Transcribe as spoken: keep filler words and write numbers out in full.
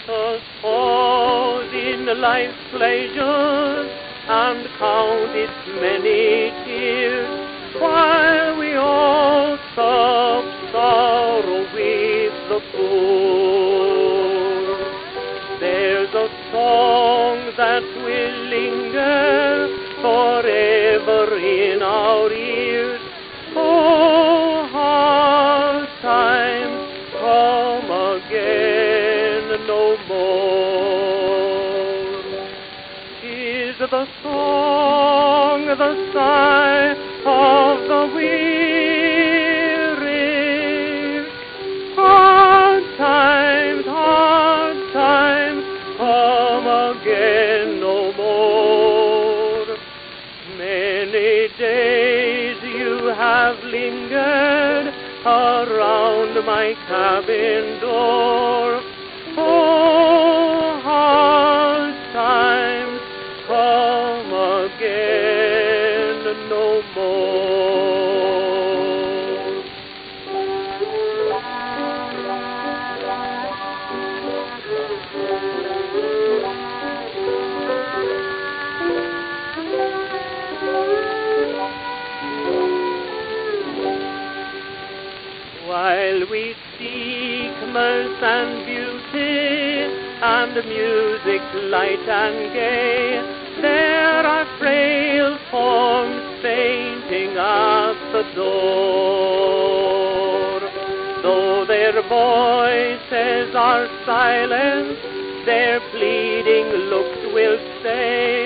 us pause in life's pleasures and count its many tears, while we all sup sorrow with the poor. There's a song that will linger forever in our ears. Oh, hard times come again no more. Is the song the sigh of the weary? Hard times, hard times come again no more. Many days you have lingered around my cabin door. Oh, hard times come again no more. While we seek mirth and beauty and music light and gay, there are frail forms fainting at the door. Though their voices are silent, their pleading looks will say,